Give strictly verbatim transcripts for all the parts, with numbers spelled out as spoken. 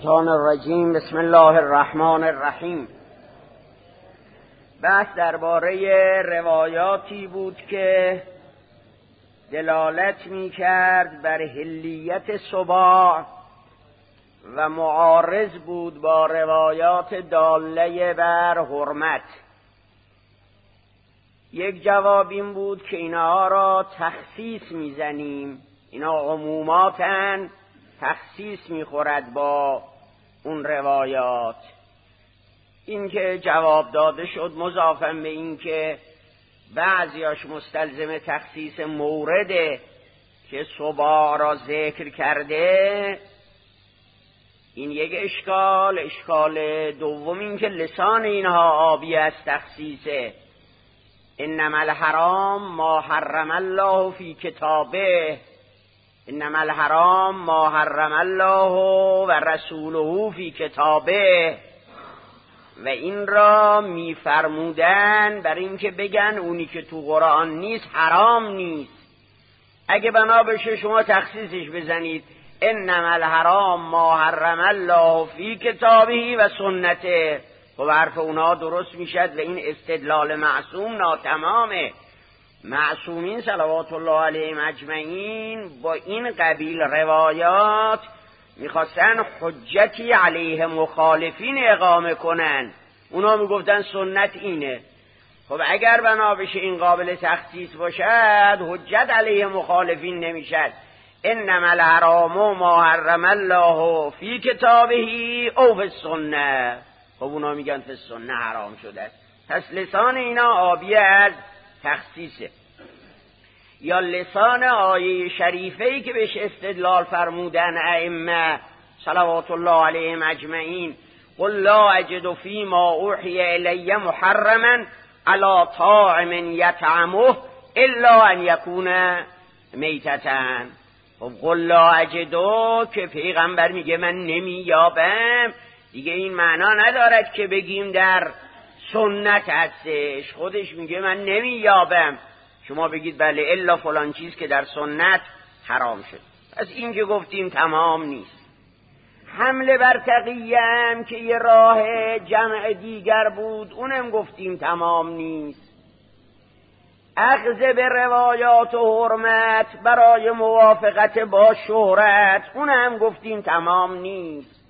الشیطان الرجیم. بسم الله الرحمن الرحیم. بحث درباره روایاتی بود که دلالت می کرد بر حلیت سباع و معارض بود با روایات داله بر حرمت. یک جواب این بود که اینها را تخصیص میزنیم، اینا عموماتاً تخصیص میخورد با اون روایات. این که جواب داده شد مضافاً به این که بعضیاش مستلزم تخصیص مورده که سباع را ذکر کرده، این یک اشکال. اشکال دوم این که لسان اینها آبی از تخصیصه. انما الحرام ما حرم الله فی کتابه، انما الحرام ما حرم الله و رسوله فی کتابه. و این را میفرمودن برای اینکه بگن اونی که تو قرآن نیست حرام نیست. اگه بنا بشه شما تخصیصش بزنید انما الحرام ما حرم الله فی کتابه و سنته، خب حرف اونا درست میشد و این استدلال معصوم ناتمامه. معصومین صلوات الله علیهم اجمعین با این قبیل روایات میخواستن حجتی علیه مخالفین اقامه کنن. اونا میگفتن سنت اینه. خب اگر بنا بشه این قابل تخصیص باشد حجت علیه مخالفین نمیشد. انما الحرام ما حرم الله فی کتابه او فی السنه. خب اونا میگن فی السنه حرام شده. پس لسان اینا آبی از تخصیصه. یا لسان آیه شریفه‌ای که بهش استدلال فرمودن ائمه صلوات الله علیهم اجمعین، قل لا اجد فیما اوحی الی محرما علی طاعم یطعمه الا ان یکون میتة. خب قل لا اجدو که پیغمبر میگه من نمییابم، دیگه این معنا ندارد که بگیم در سنت هستش. خودش میگه من نمییابم، شما بگید بله الا فلان چیز که در سنت حرام شد. پس این که گفتیم تمام نیست. حمله بر تقییم که یه راه جمع دیگر بود اونم گفتیم تمام نیست. اخذ به روایات و حرمت برای موافقت با شهرت اونم گفتیم تمام نیست.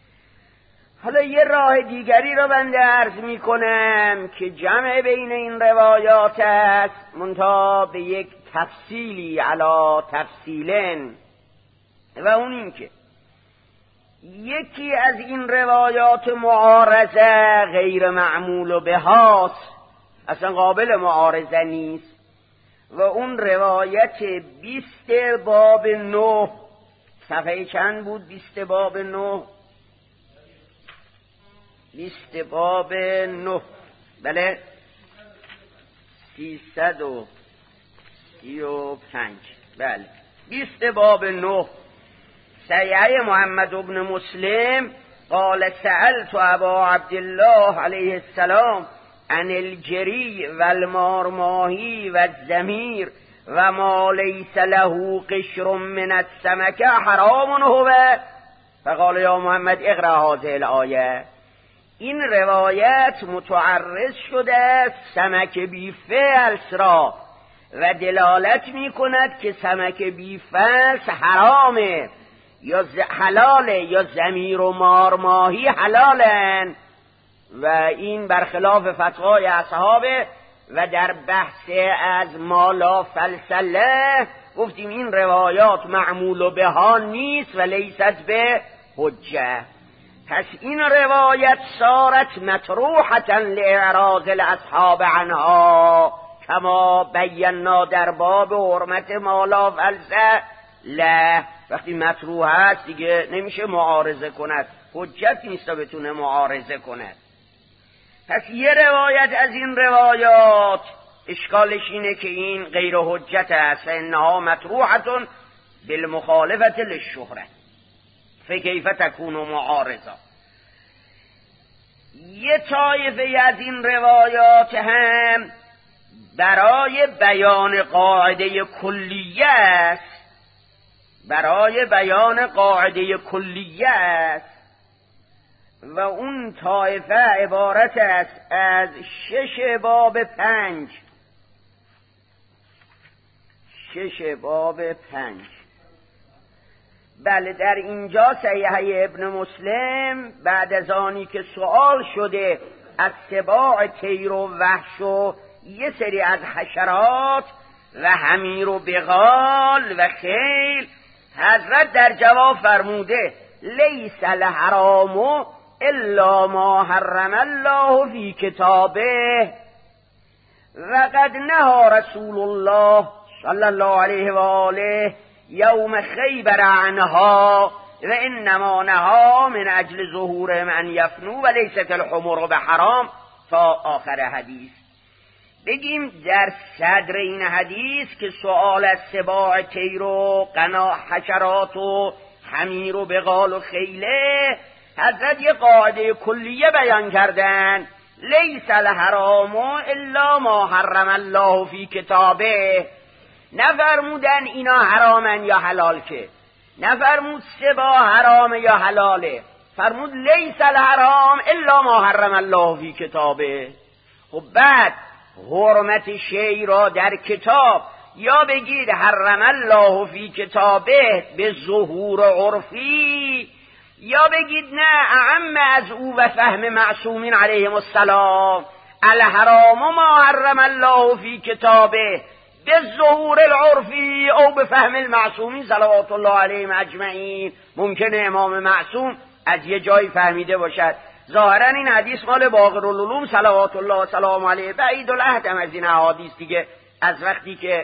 حالا یه راه دیگری رو بنده عرض می کنم که جمع بین این روایات است، منتها به یک تفصیلی علا تفصیلن، و اون این که یکی از این روایات معارضه غیر معمول و بهاست، اصلا قابل معارضه نیست، و اون روایت بیست باب نه، صفحه چند بود؟ بیست باب نه، بیست باب نه، بله سیصد و سی و پنج، بله بیست باب نه. صحیح محمد ابن مسلم قال سألت ابا عبدالله علیه السلام عن الجری و المارماهی و الزمیر و ما لیس له قشر من السمک حرام هو، فقال یا محمد اقرأ هذه الآیه. این روایت متعرض شده سمک بیفلس را و دلالت می کند که سمک بیفلس حرامه یا حلاله، یا زمیر و مارماهی حلالن، و این برخلاف فتوای اصحابه. و در بحث از مالا فلسله گفتیم این روایات معمول و بها نیست و لیست به حجه. پس این روایت صارت مطروحة لإعراض الاصحاب عنها کما بینا در باب حرمت مالا فلسه. لا، وقتی مطروح هست دیگه نمیشه معارضه کند، حجت نیست تا بتونه معارضه کند. پس یه روایت از این روایات اشکالش اینه که این غیر حجت است، انها مطروحة بالمخالفة للشهرة فکیف تکون معارضه. یه طایفه از این روایات هم برای بیان قاعده کلیه است، برای بیان قاعده کلیه است و اون طایفه عبارت است از شش باب پنج شش باب پنج بله، در اینجا صحیح ابن مسلم بعد از آنی که سوال شده از سباع طیر و وحش و یه سری از حشرات و حمیر و بغال و خیل، حضرت در جواب فرموده لیس الحرام الا ما حرم الله فی کتابه و قد نهى رسول الله صلی الله علیه و آله یوم خیبر عنها و انما نهى من اجل ظهور من یفنو و لیست الحمر بحرام تا آخر حدیث. بگیم در صدر این حدیث که سؤال از سباع طیر و قنا حشرات و حمیر و بغال و خیله، حضرت یه قاعده کلیه بیان کردن، لیس الحرام الا ما حرم الله فی کتابه. نفرمودن اینا حرامن یا حلال، که نفرمود سبا حرامه یا حلاله، فرمود لیس الحرام الا ما حرم الله فی کتابه. خب بعد حرمت شیء را در کتاب یا بگید حرم الله فی کتابه به ظهور عرفی، یا بگید نه اعم از او و فهم معصومین علیهم السلام الحرام ما حرم الله فی کتابه به ظهور العرفی او به فهم المعصومین صلوات الله علیهم اجمعین. ممکنه امام معصوم از یه جایی فهمیده باشد. ظاهرا این حدیث مال باقرالعلوم صلوات الله و سلام علیه، بعید العهد هم از این احادیث دیگه، از وقتی که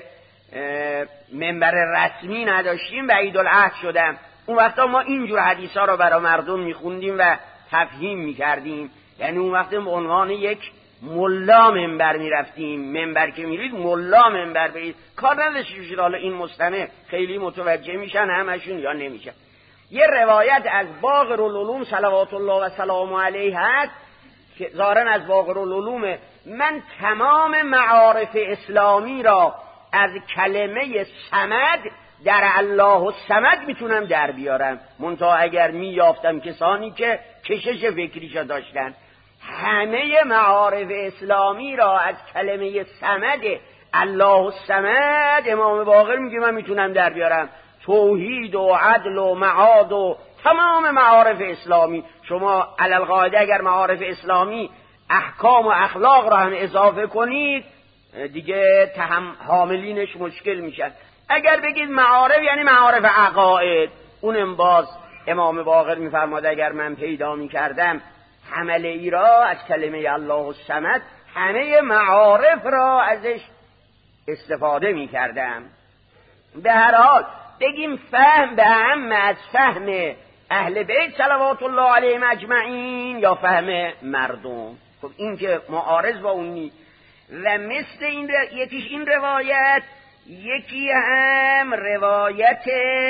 منبر رسمی نداشتیم بعید العهد شدم. اون وقتا ما اینجور حدیث ها رو برای مردم میخوندیم و تفهیم میکردیم، یعنی اون وقت به عنوان یک ملا منبر میرفتیم. منبر که میرید ملا منبر برید، کار نداشتید حالا این مستمع خیلی متوجه میشن همشون یا نمیشن. یه روایت از باقرالعلوم صلوات الله و سلام علیه هست که ظاهرا از باقرالعلوم، من تمام معارف اسلامی را از کلمه صمد در الله الصمد میتونم در بیارم، منتها اگر میافتم کسانی که کشش فکریشا داشتن. همه معارف اسلامی را از کلمه صمد الله الصمد امام باقر میگه من میتونم در بیارم. توحید و عدل و معاد و تمام معارف اسلامی، شما علالقاعده اگر معارف اسلامی احکام و اخلاق را هم اضافه کنید دیگه تهم حاملینش مشکل میشن. اگر بگید معارف یعنی معارف عقاید، اونم باز امام باقر میفرماد اگر من پیدا میکردم حمله ای را از کلمه الله الصمد همه معارف را ازش استفاده میکردم. به هر حال بگیم فهم به هم از فهم اهل بیت صلوات الله علیهم اجمعین یا فهم مردم. خب این که معارض با اون نیست. و مثل این ر... یکیش این روایت، یکی هم روایت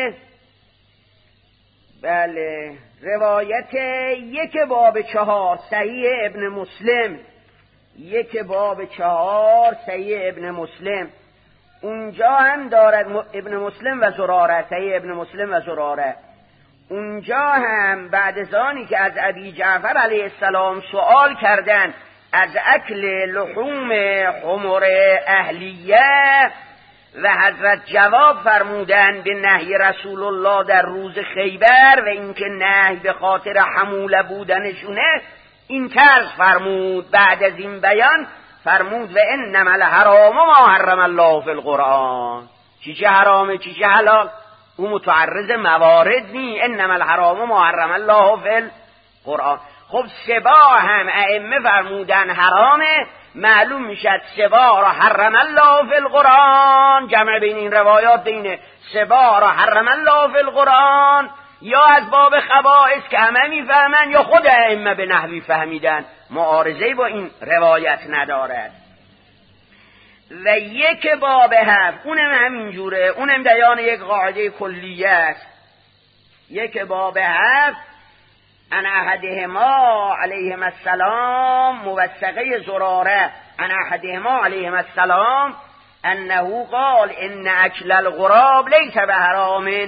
بله روایت یک باب چهار صحیح ابن مسلم، یک باب چهار صحیح ابن مسلم. اونجا هم دارد ابن مسلم و زراره، صحیح ابن مسلم و زراره. اونجا هم بعد از آنی که از ابی جعفر علیه السلام سوال کردن از اکل لحوم حمر اهلیه و حضرت جواب فرمودن به نهی رسول الله در روز خیبر و اینکه نهی به خاطر حموله بودنشونه، این طرز فرمود. بعد از این بیان فرمود و انما الحرام ما حرم الله فی القرآن. چی چه حرامه چی چه حلال او متعرض موارد نی. انما الحرام ما حرم الله فی القرآن. خب سبا هم ائمه فرمودن حرامه، معلوم میشد سبا را حرم الله فی القرآن. جمع بین این روایات بین سبا را حرم الله فی القرآن یا از باب خبائث که همه میفهمن یا خود ائمه به نحوی فهمیدن، معارضه‌ای با این روایت ندارد. و یک باب هفت اونم همینجوره، اونم بیان یک قاعده کلیه است. یک باب هفت ان احدهما علیهم السلام، موثقه زراره، ان احدهما علیهم السلام انه قال ان اکل الغراب لیس بحرام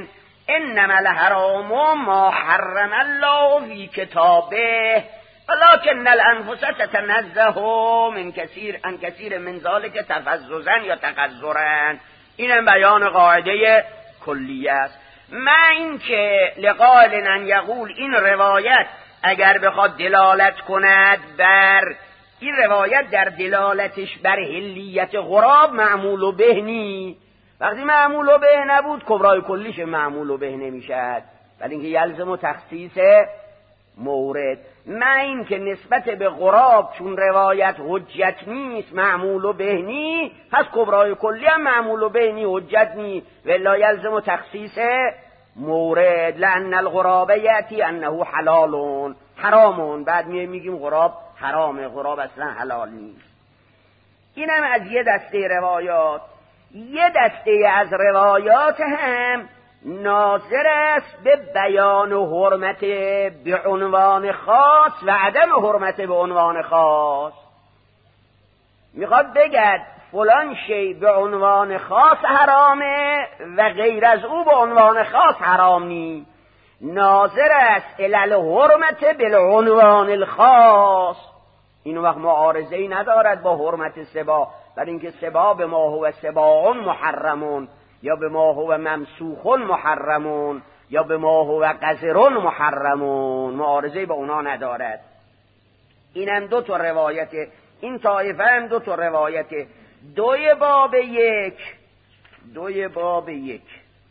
انما الحرام ما حرم الله فی کتابه ولكن الانفس تتنزه من کثیر ان کثیر من ذلك تفززا یا تقذرا. اینم بیان قاعده کلیه است. ما این که لقائل ان یقول این روایت اگر بخواد دلالت کند بر این روایت در دلالتش بر حلیت غراب معمول و به نی. وقتی معمول و به نبود کبرای کلیش معمول و به نمیشد، ولی اینکه یلزم و تخصیص مورد. نه این که نسبت به غراب چون روایت حجت نیست معمول و به نی، پس کبرای کلی هم معمول و به نی حجت نی ولا یلزم و تخصیص مورد. لأن الغراب یأتی انه حلال حرامون، بعد میگیم غراب حرامه، غراب اصلا حلال نیست. اینم از یه دسته روایات. یه دسته از روایات هم ناظر است به بیان حرمت به عنوان خاص و عدم حرمت به عنوان خاص. میخواد بگد فلان شی به عنوان خاص حرامه و غیر از او به عنوان خاص حرام نی. ناظر است الال حرمت بالعنوان الخاص. اینو وقت معارضه‌ای ندارد با حرمت سبا، برای اینکه سبا به ما هو سباع محرمون یا به ما هو ممسوخ محرمون یا به ما هو قذر محرمون، معارضه‌ای با اونا ندارد. اینم دو تا روایته، این طایفه هم دو تا روایته. دوی باب یک دوی باب یک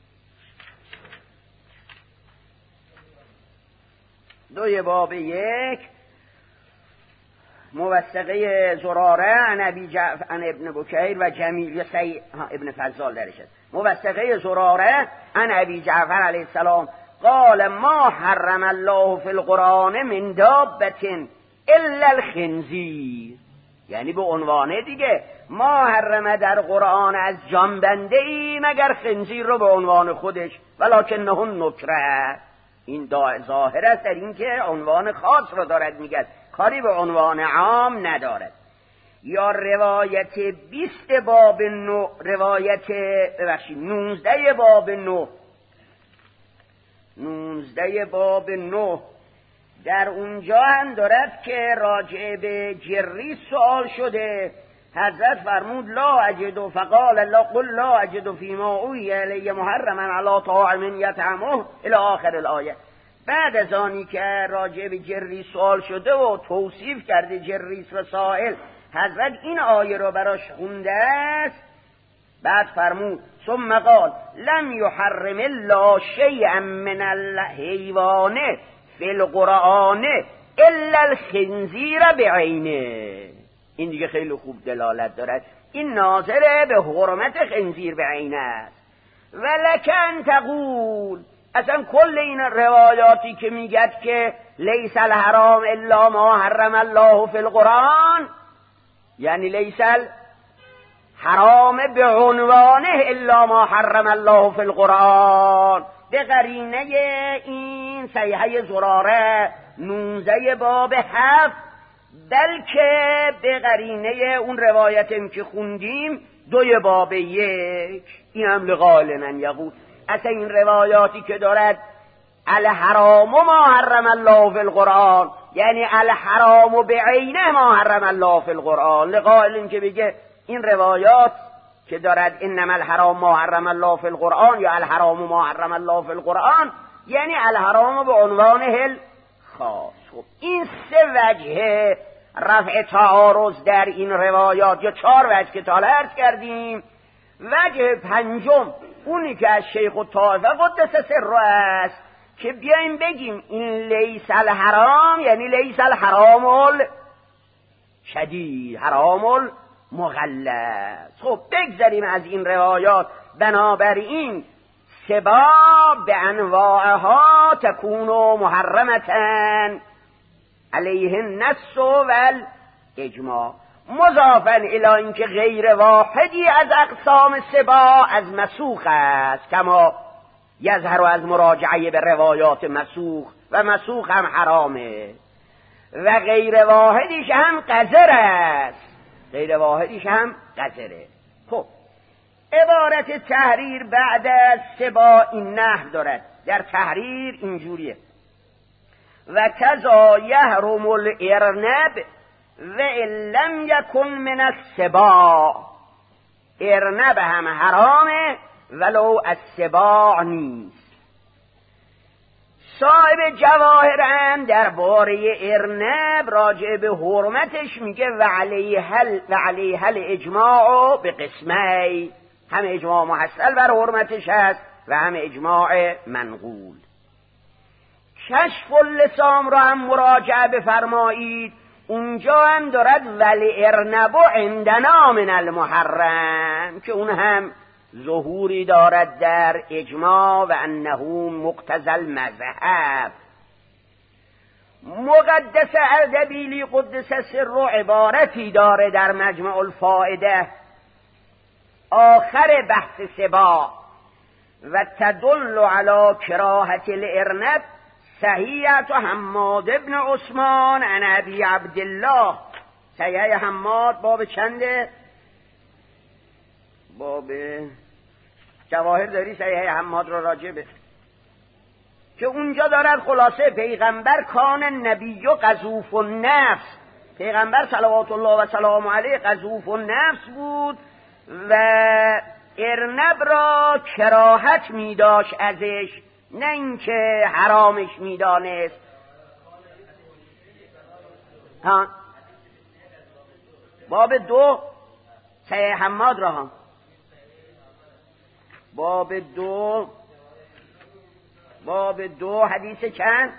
دوی باب یک موثقه زراره عن ابی جعفر عن ابن بکیر و جمیل سی ابن فضال درش است. موثقه زراره عن ابی جعفر علیه السلام قال ما حرم الله فی القرآن من دابة الا الخنزیر، یعنی به عنوانه دیگه ما حرم در قرآن از جانبنده ای مگر خنزیر رو به عنوان خودش، ولکنه نکره. این ظاهر است در این که عنوان خاص رو دارد میگه، کاری به عنوان عام ندارد. یا روایت بیست باب نو، روایت ببخشید نوزده باب نو نوزده باب نو در اونجا هم دارد که راجع به جری سوال شده. حضرت فرمود لا اجد فقال لا قل لا اجد فيما اوحي الی محرما علی طاعم یطعمه الی آخر الآیه. بعد از آنی که راجع به جری سوال شده و توصیف کرده جریس و سائل، حضرت این آیه رو براش خونده است. بعد فرمود ثم قال لم يحرم الله شيئا من الحيوان فی القرآن الا الخنزیر بعینه. این دیگه خیلی خوب دلالت دارد، این ناظره به حرمت خنزیر بعینه است. ولکن تقول، اصلا کل این روایاتی که میگد که لیس الحرام الا ما حرم الله فی القرآن، یعنی لیس الحرام به عنوانه الا ما حرم الله فی القرآن، به قرینه این صحیحه زراره نوزده باب هفت، بلکه به قرینه اون روایتم که خوندیم دوی باب یک. این هم لقائل من یقول، اصلا این روایاتی که دارد الحرام ما حرم الله فی القرآن، یعنی الحرام بعینه ما حرم الله فی القرآن، لقائل این که بگه این روایات که دارد انما الحرام ما حرم الله فی القرآن یا الحرام ما حرم الله فی القرآن، یعنی الحرام به عنوان هل خاص. خب این سه وجه رفع تعارض در این روایات، یا چهار وجه که تا عرض کردیم. وجه پنجم اونی که از شیخ الطائفه قدس سره است که بیایم بگیم این لیس الحرام یعنی لیس الحرام شدید، حرام مغلظ. خب بگذاریم از این روایات. بنابراین سبا به انواعها تکون محرمتن علیه النص و الاجماع، مضافا الی اینکه غیر واحدی از اقسام سبا از مسوخ است، کما یظهر از مراجعه به روایات مسوخ، و مسوخ هم حرامه و غیر واحدیش هم قذر است، غیر واحدیش هم قذره. خب عبارت تحریر بعد از سبا این نحو دارد، در تحریر اینجوریه: و کذا یحرم الارنب و ان لم یکن من السباع. ارنب هم حرامه ولو از سباع نیست. صاحب جواهر هم درباره ارنب راجع به حرمتش میگه و علیه هل و علیه هل اجماع به قسمی، هم اجماع محصل بر حرمتش هست و هم اجماع منقول. کشف اللسام را هم مراجعه بفرمایید، اونجا هم دارد ولی ارنب عندنا من المحرم، که اون هم ظهوری دارد در اجماع و انه مقتضی المذهب. مقدس اردبیلی قدس سر عبارتی داره در مجمع الفائده آخر بحث سبا: و تدل علی کراهت الارنب صحیحة حماد ابن عثمان عن ابی عبدالله. صحیح حماد باب چنده؟ باب جواهر داری صحیح حماد را راجع به، که اونجا دارد خلاصه پیغمبر کان نبی و قذوف النفس، پیغمبر صلوات الله و سلام علیه قذوف النفس بود و ارنب را کراهت می داشت ازش، نه اینکه حرامش می دانست. ها باب دو صحیح حماد را هم باب دو باب دو حدیث چند؟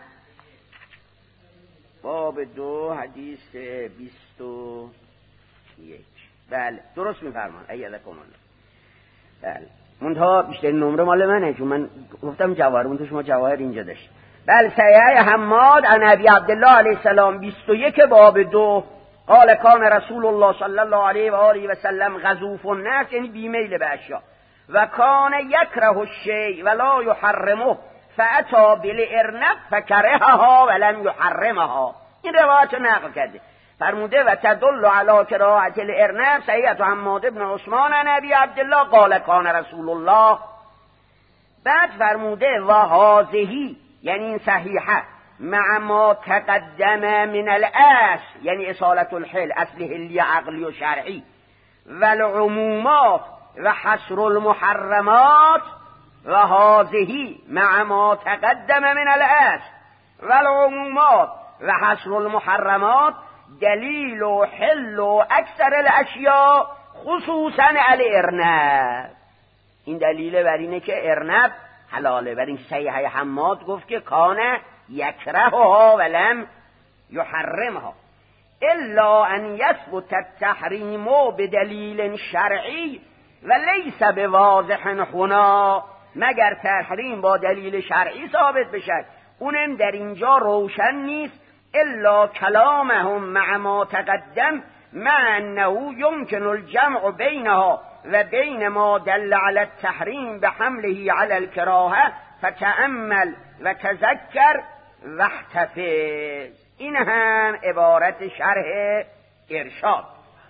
باب دو حدیث بیست و یک. بله درست میفرمان ایدکم الله. بله منتها بیشتر نمره مال منه، چون من گفتم جواهر، منتها شما جواهر اینجا داشت. بله صحیح حماد عن ابی عبدالله علیه السلام بیست و یک باب دو قال کان رسول الله صلی الله علیه و آله و سلم غضوف النفس، یعنی بیمیل به اشیا، و کان یکره الشیء ولا یحرمه فاتی بالارنب فکرهها ولم یحرمها. این روایت نقل کرده، فرموده و تدل علی کراهت الارنب صحیحة حماد ابن عثمان عن ابی عبدالله قال کان رسول الله. بعد فرموده و هذه یعنی این صحیحه مع ما تقدم من الاصل، یعنی اصالت الحل، اصل حلی عقلی و شرعی، و العمومات و حصر المحرمات، و هذه مع ما تقدم من الاصل و العمومات و حصر المحرمات دلیل و حل و اکثر الاشیاء خصوصا الارنب. این دلیل بر اینه که ارنب حلاله. بر این صحیح حماد گفت که کانه یکرهها ولم یحرمها الا ان یثبت التحریم بدلیل شرعی و لیس بواضح هنا، مگر تحریم با دلیل شرعی ثابت بشد، اونم در اینجا روشن نیست. الا کلامهم مع ما تقدم مع انه یمکن الجمع بینها و بین ما دل علی التحریم بحمله علی الکراهه فتأمل و تذکر و احتفظ. این هم عبارت شرح ارشاد.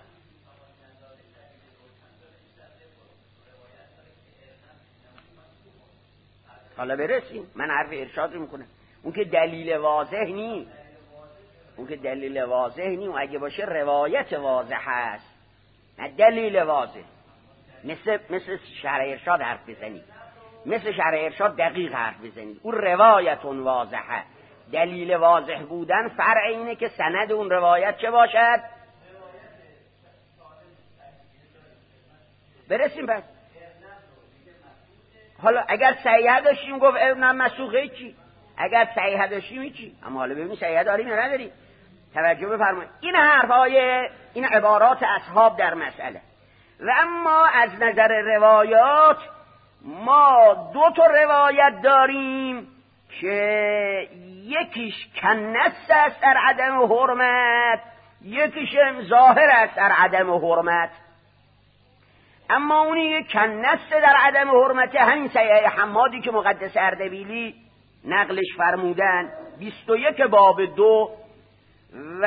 حالا برسیم، من حرف ارشاد رو میکنم. اون که دلیل واضح نی، اون که دلیل واضح نی، و اگه باشه روایت واضح هست نه دلیل واضح. مثل مثل شرح ارشاد حرف بزنید، مثل شرح ارشاد دقیق حرف بزنید. اون روایتون واضحه. دلیل واضح بودن فرع اینه که سند اون روایت چه باشد. برسیم پس. حالا اگر صحیح داشتیم گفت نه مسوقه چی، اگر صحیح داشتیم چی، اما حالا ببین صحیح داریم یا نداریم. توجه بفرمایید، این حرفای این عبارات اصحاب در مسئله. و اما از نظر روایات ما دو تا روایت داریم که یکیش کنست است در عدم حرمت، یکیش ظاهر است در عدم حرمت. اما اونی یک کنست در عدم حرمت همین صحیح حمادی که مقدس اردبیلی نقلش فرمودن بیست و یک باب دو. و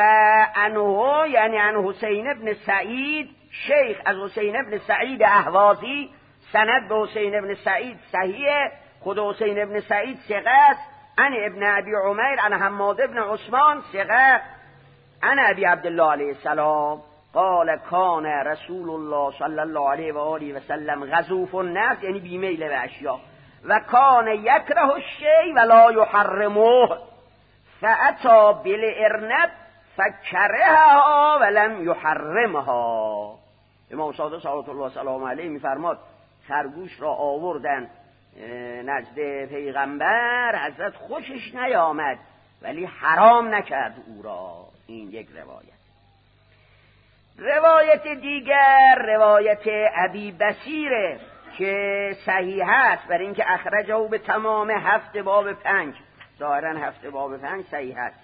انه یعنی عن حسین ابن سعید شیخ، از حسین ابن سعید اهوازی سند به حسین ابن سعید صحیحه، خود حسین ابن سعید ثقه است. عن ابن ابی عمیر عن حماد ابن عثمان ثقه عن ابی عبدالله علیه السلام قال کان رسول الله صلی الله علیه و آله و سلم غضوف النفس، یعنی بیمیل به اشیا، و کان یکره الشیء ولا یحرمه فاتی بالارنب فکرهها ولم یحرمها. امام صادق صلوات الله سلام علیه میفرماد خرگوش را آوردن نزد پیغمبر، حضرت خوشش نیامد ولی حرام نکرد او را. این یک روایت. روایت دیگر روایت ابی بصیره که صحیح است، برای اینکه اخرجه به تمام هفت باب پنج، ظاهرا هفت باب پنج صحیح است.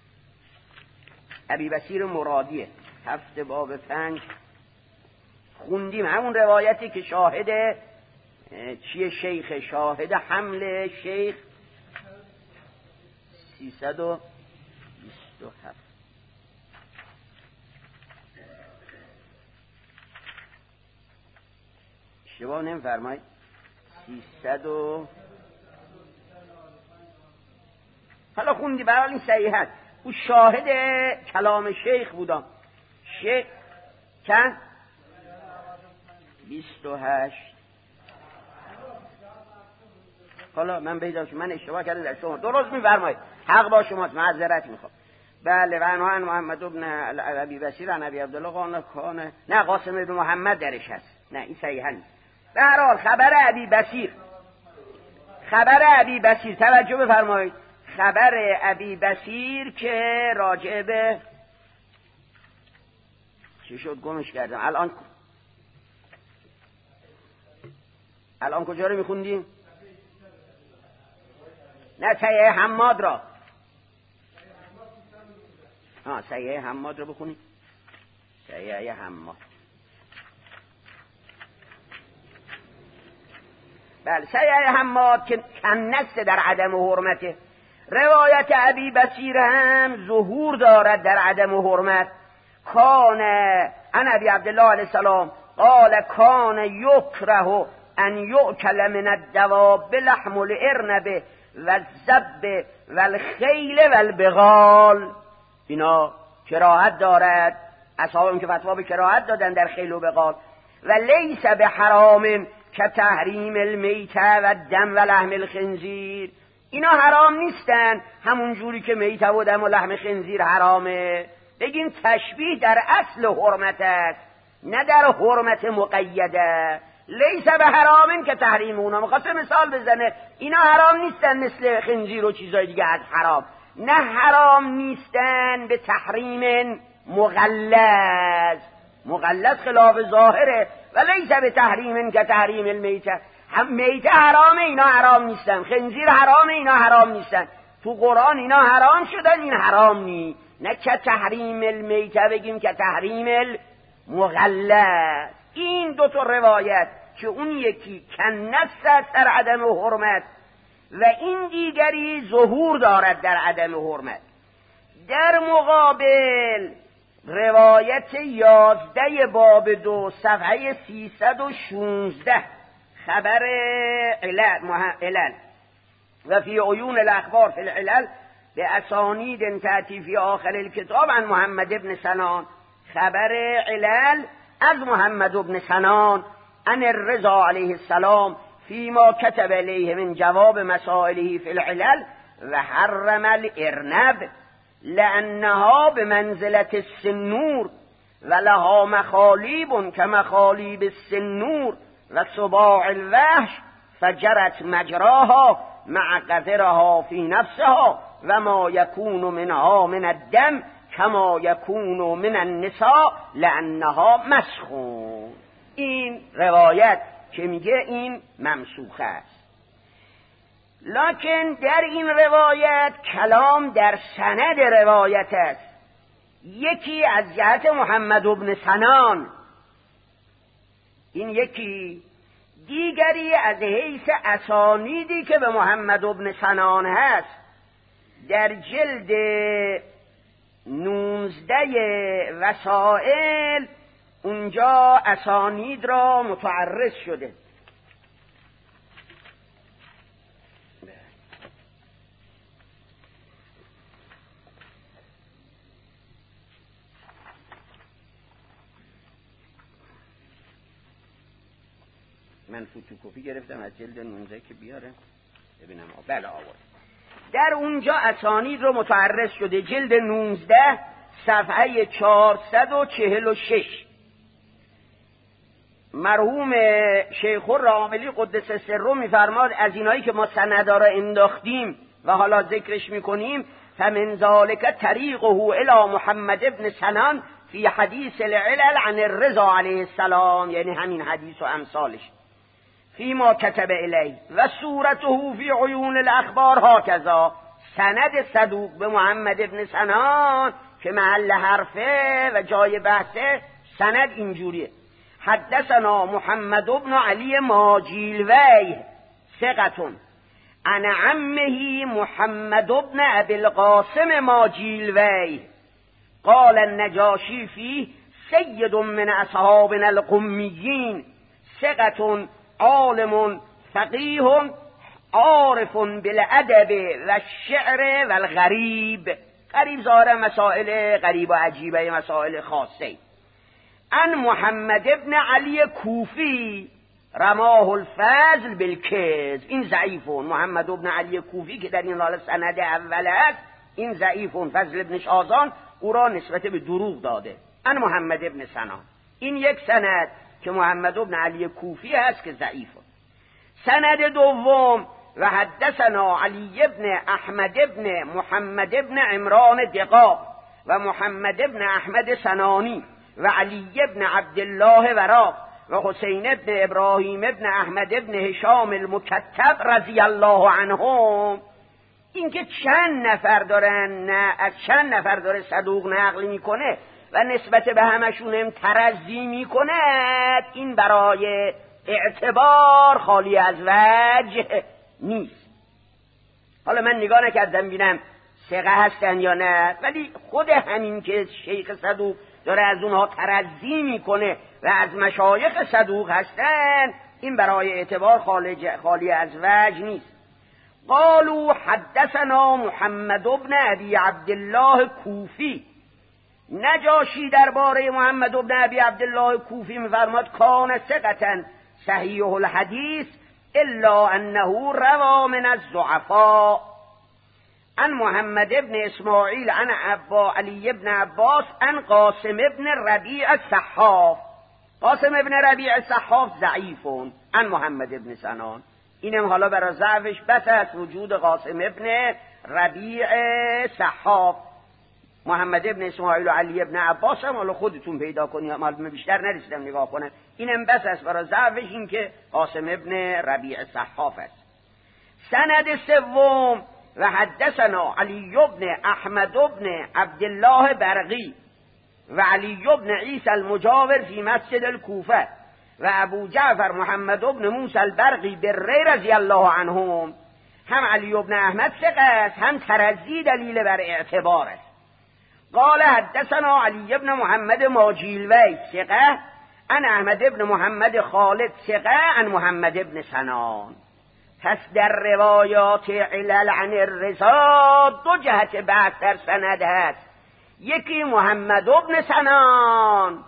ابی بصیر مرادیه، هفت باب پنج خوندیم، همون روایتی که شاهد چیه شیخ، شاهد حمل شیخ سیصد و بیست و هفت. اشتباه نمی‌فرمایید، سیصد و حالا خوندی برای این صحیح هست. او شاهد کلام شیخ بودم. شیخ چند؟ بیست و هشت. حالا من پیدا شد، من اشتباه کردم در شما، درست می‌فرمایید، حق با شماست، معذرت میخوام. بله. و عنوان محمد ابن ابی بصیر عن ابی عبدالله قال کان، نه قاسم ابن محمد درش هست، نه این صحیح نیست. به هر حال خبر ابی بصیر، خبر ابی بصیر توجه بفرمایید، خبر ابی بصیر که راجع به چی شد گمش کردم الان، الان کجا رو میخوندیم؟ نه صحیح حماد را، ها صحیح حماد رو بخونیم. صحیح حماد، بله صحیح حماد که کنست در عدم حرمته. روایت ابی بصیر هم ظهور دارد در عدم حرمت. کان ان ابی عبدالله علیه السلام قال کان یکره ان یؤکل من الدواب لحم الارنب و الذب و الخیل و البغال. اینا کراهت دارد، اصحابم که فتوا به کراهت دادن در خیل و بغال. و لیس به حرام که تحریم المیته و دم و لحم الخنزیر، اینا حرام نیستن همون جوری که میته و دم و لحم خنزیر حرامه. بگیم تشبیه در اصل حرمت است، نه در حرمت مقیده. لیس به حرامین که تحریم اونا، میخواسته مثال بزنه اینا حرام نیستن مثل خنزیر و چیزای دیگه از حرام، نه حرام نیستن به تحریم مغلظ. مغلظ خلاف ظاهره. و لیس به تحریم که تحریم المیته، هم میته حرامه اینا حرام نیستن، خنزیر حرامه اینا حرام نیستن. تو قرآن اینا حرام شدن، این حرام نی. نه که تحریم المیته بگیم که تحریم المغلظ. این دو تا روایت که اون یکی کنست است در عدم حرمت و این دیگری ظهور دارد در عدم حرمت. در مقابل روایت یازده باب دو صفحه سیصد و شونزده خبر علل, علل و فی عیون الاخبار فی العلل به اسانید تأتی فی آخر الکتاب عن محمد ابن سنان، خبر علل از محمد ابن سنان عن الرضا علیه السلام فیما کتب علیه من جواب مسائله فی العلل و حرم الارنب لانها بمنزلت السنور و لها مخالیب کمخالیب السنور و سباع الوحش فجرت مجراها مع قدرها فی نفسها و ما یکون منها من الدم کما یکون من النساء لانها مسخون. این روایت که میگه این ممسوخه است، لکن در این روایت کلام در سند روایت است. یکی از جهت محمد ابن سنان، این یکی، دیگری از حیث اسانیدی که به محمد ابن سنان هست. در جلد نوزده وسائل اونجا اسانید را متعرض شده. من فوتوکوپی گرفتم از جلد نوزده که بیاره ببینم. بله آورد. در اونجا اسانید رو متعرض شده، جلد نوزده صفحه چهارصد و چهل و شش. مرحوم شیخ الراملی قدس سره میفرماد از اینایی که ما سندا را انداختیم و حالا ذکرش میکنیم، فمن ذالک طریقه الی محمد ابن سنان فی حدیث العلل عن الرضا علیه السلام، یعنی همین حدیث و امثالش، فی ما کتب الیه و صورته فی عیون الاخبار هکذا. سند صدوق به محمد ابن سنان که محل حرفه و جای بحثه، سند اینجوریه: حدثنا محمد ابن علی ماجیلوی ثقة عن عمه محمد ابن ابی القاسم ماجیلوی قال النجاشی فیه سید من اصحابنا القمیین ثقة عالم فقیه عارف بالادب و الشعر و الغریب. غریب ظاهر مسائل غریب و عجیبه، مسائل خاصه. ان محمد ابن علی کوفی رماه الفضل بالکذب. این ضعیفون. محمد ابن علی کوفی که در این حال سند اول است، این ضعیفون. فضل ابن شازان او را نسبت به دروغ داده. ان محمد ابن سنان، این یک سند که محمد ابن علی کوفی هست که ضعیفه. سند دوم: و حدثنا علی ابن احمد ابن محمد ابن عمران دقاق و محمد ابن احمد سنانی و علی ابن عبدالله وراق و حسین ابن ابراهیم ابن احمد ابن هشام المکتب رضی الله عنهم. این که چند نفر دارن، نه از چند نفر داره صدوق نقل میکنه و نسبت به همشون هم ترضی میکنه، این برای اعتبار خالی از وجه نیست. حالا من نگاه نکردم بینم ثقه هستن یا نه، ولی خود همین که شیخ صدوق داره از اونها ترضی میکنه و از مشایخ صدوق هستن، این برای اعتبار خالی از وجه نیست. قالوا حدثنا محمد ابن ابی عبدالله کوفی. نجاشی درباره محمد ابن ابی عبدالله کوفی میفرماد کان ثقة صحیح الحدیث الا انه روا من الضعفاء. عن محمد ابن اسماعیل عن ابا علی ابن عباس عن قاسم ابن ربیع الصحاف. قاسم ابن ربیع الصحاف ضعیفون. عن محمد ابن سنان. اینم حالا برای ضعفش بس است وجود قاسم ابن ربیع صحاف. محمد ابن اسماعیل و علی ابن عباس هم حالا خودتون پیدا کنید، معلومه بیشتر نرسیدم نگاه کنم. اینم بس است برای ضعفش این که قاسم ابن ربیع صحاف است. سند سوم: و حدثنا علی ابن احمد ابن عبدالله برقی و علی ابن عیسی المجاور فی مسجد الکوفه و ابو جعفر محمد ابن موسی البرقی بری رضی الله عنهم. هم علی ابن احمد ثقه است، هم ترضی دلیل بر اعتبار است. قال حدثنا علی ابن محمد ماجیلوی ثقه عن احمد ابن محمد خالد ثقه عن محمد ابن سنان. پس در روایات علل عن الرضا دو جهت بحث در سند هست. یکی محمد ابن سنان،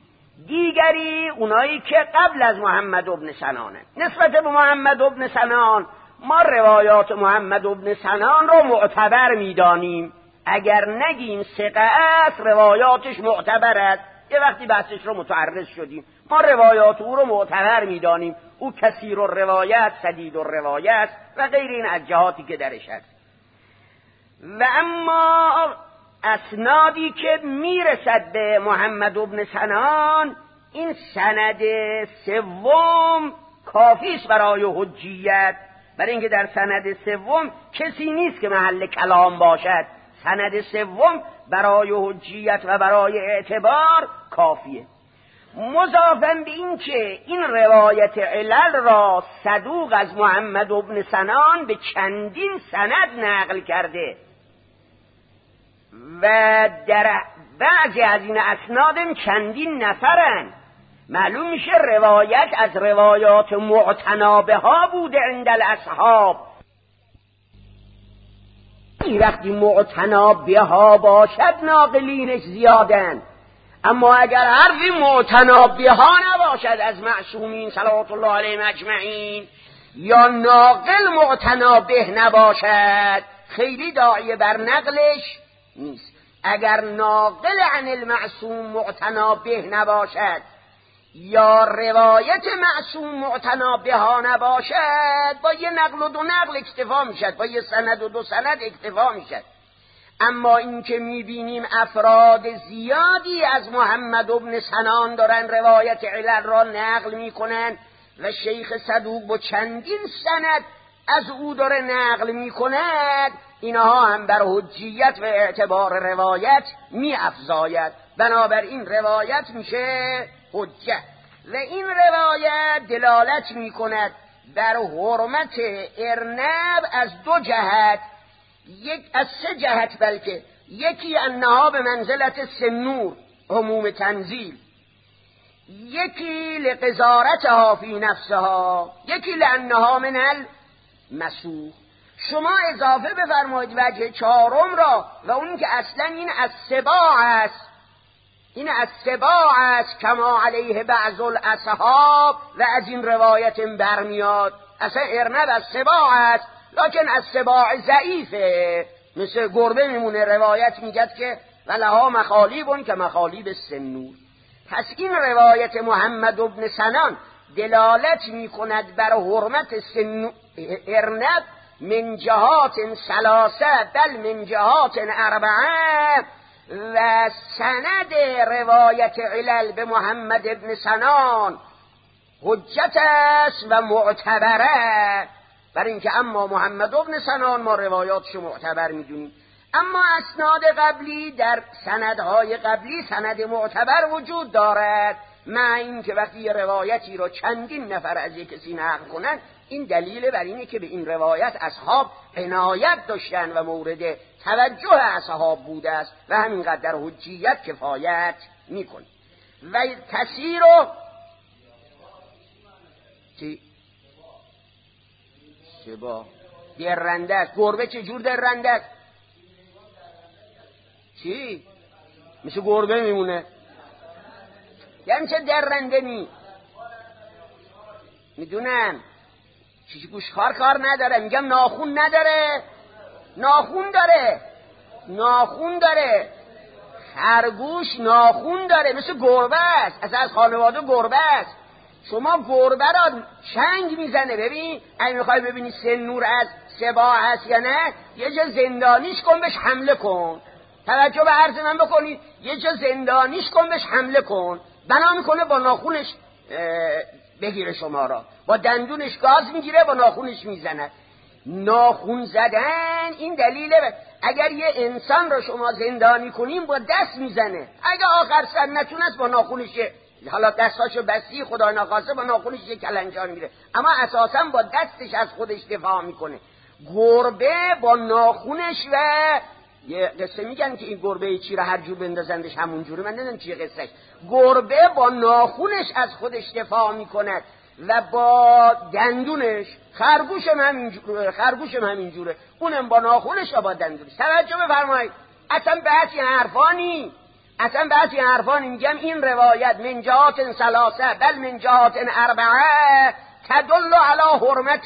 دیگری اونایی که قبل از محمد ابن سنانه. نسبت به محمد ابن سنان ما روایات محمد ابن سنان رو معتبر میدانیم. اگر نگیم ثقه است روایاتش معتبر است، یه وقتی بحثش رو متعرض شدیم ما روایات او رو معتبر میدانیم. او کثیر الروایت، سدید الروایت و غیر این از جهاتی که درش هست. و اما اسنادی که میرسد به محمد ابن سنان، این سند سوم کافی است برای حجیت، برای اینکه در سند سوم کسی نیست که محل کلام باشد. سند سوم برای حجیت و برای اعتبار کافیه. مضافاً به این که این روایت علل را صدوق از محمد ابن سنان به چندین سند نقل کرده و در بعضی از این اسنادم چندین نفرن. معلوم میشه روایت از روایات معتنا ها بوده عند الاصحاب. وقتی معتنا ها باشد ناقلینش زیادن، اما اگر حرفی معتنابه ها نباشد از معصومین صلوات الله علیهم اجمعین، یا ناقل معتنابه نباشد، خیلی داعیه بر نقلش نیست. اگر ناقل عن المعصوم معتنابه نباشد یا روایت معصوم معتنابه ها نباشد، با یه نقل و دو نقل اکتفا میشد، با یه سند و دو سند اکتفا میشد. اما این که میبینیم افراد زیادی از محمد ابن سنان دارن روایت علل را نقل میکنن و شیخ صدوق با چندین سند از او داره نقل میکند، اینها هم بر حجیت و اعتبار روایت میافزاید. بنابراین روایت میشه حجت و این روایت دلالت میکند بر حرمت ارنب از دو جهت، یک از سه جهت، بلکه یکی انها به منزلت سنور عموم تنزیل، یکی لقذارتها فی نفسها، یکی لانها من المسوخ. شما اضافه بفرمایید وجه چهارم را و اون که اصلا این از سباع است، این از سباع است کما علیه بعض الاصحاب و از این روایت برمیاد. اصلا ارنب از سباع است، لکن از سباع ضعیفه، مثل گربه میمونه. روایت میگد که ولها مخالیبون که مخالیب سنور. پس این روایت محمد ابن سنان دلالت میکند بر حرمت سن ارنب من جهات ثلاثه بل من جهات اربعه، و سند روایت علل به محمد ابن سنان حجت است و معتبره، برای اینکه اما محمد ابن سنان ما روایاتش معتبر میدونیم، اما اسناد قبلی در سندهای قبلی سند معتبر وجود دارد. مع این که وقتی یه روایتی رو چندین نفر از یک کسی نقل کنن، این دلیل بر اینه که به این روایت اصحاب عنایت داشتن و مورد توجه اصحاب بوده است و همینقدر در حجیت کفایت میکنه. و تسیر و چی؟ شبا درنده است. گربه چه جور درنده است؟ چی؟ مثل گربه میمونه. یعنی چه درنده نی؟ میدونم چیزی گوشخار کار نداره، میگم ناخون نداره. ناخون داره، ناخون داره. خرگوش ناخون داره، مثل گربه است، اصلا از خانواده گربه است. شما گربه را چنگ میزنه. ببین اگه میخوای ببینی سنور از سباع هست یا نه، یه جا زندانیش کن بهش حمله کن. توجه به عرض من بکنید، یه جا زندانیش کن بهش حمله کن، بنا میکنه با ناخونش بگیره شما را، با دندونش گاز میگیره، با ناخونش میزنه. ناخون زدن این دلیله. ب... اگر یه انسان رو شما زندانی کنیم با دست میزنه، اگر آخر سر نتونست با ناخونش، حالا دستاشو بستی خدای ناخواسته با ناخونش یه کلنجار میره، اما اساسا با دستش از خودش دفاع میکنه. گربه با ناخونش، و یه قصه میگن که این گربه چی رو هر جور بندازندش همون جوره، من نمیدونم چیه قصهش. گربه با ناخونش از خودش دفاع میکند و با دندونش. خرگوش هم همین جوره، خرگوش هم همین جوره، اونم با ناخونش و با دندونش. توجه بفرمایید، اصلا بحثی حرفانی اصلا بحثی حرفانی میگم این روایت من جهات ثلاثه بل من جهات اربعه تدل علی حرمت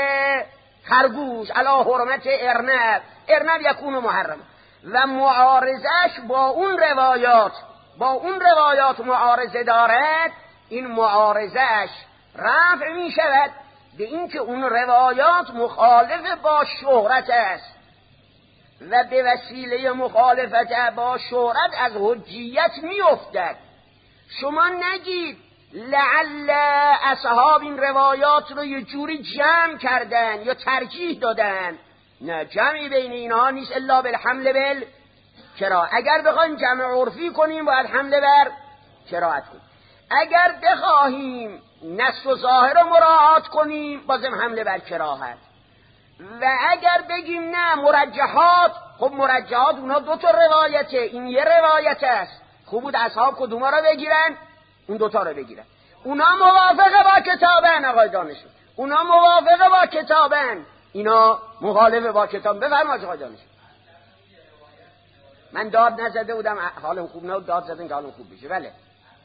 خرگوش، علی حرمت ارنب. ارنب یکون محرم و معارضش با اون روایات با اون روایات معارضه دارد. این معارضش رفع می شود به این که اون روایات مخالف با شهرت است و به وسیله مخالفت با شهرت از حجیت می افتد. شما نگید لعل اصحاب این روایات رو یه جوری جمع کردن یا ترجیح دادن. نه، جمعی بین اینها نیست الا بالحمل بال کرا. اگر بخوایم جمع عرفی کنیم باید حمله بر کراهت کنیم. اگر بخواهیم نص و ظاهر رو مراعات کنیم بازم حمله بر کراهت. و اگر بگیم نه مرجحات، خب مرجحات اونا دو تا روایته، این یه روایت است، خوب بود اصحاب کدوما رو بگیرن؟ اون دوتا رو بگیرن. اونا موافقه با کتابن آقای دانشور، اونا موافقه با کتابن، اینا مخالف با کتاب. بفرمایید آقای دانشور. من داد نزده بودم، حالم خوب نبود، داد زدن که حالم خوب بشه. بله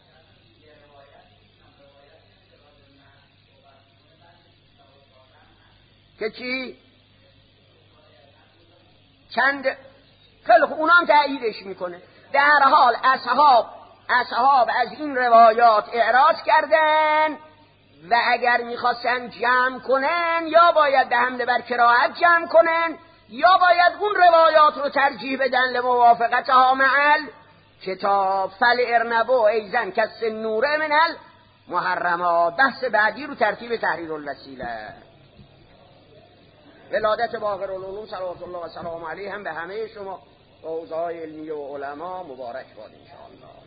که چی؟ چند خیلی خوب، اونام تأییدش میکنه. در حال اصحاب اصحاب از این روایات اعراض کردن و اگر میخواستن جمع کنن یا باید به حمله بر کراهت جمع کنن یا باید اون روایات رو ترجیح بدن لموافقتها معل کتاب فل ارنبو ایزن کس نوره منل محرمات. بحث بعدی رو ترتیب تحریر الوسیله. ولادت باقر العلوم صلوات الله و سلام علیه هم به همه شما و حوزه‌های علمی و علما مبارک باد ان شاء الله.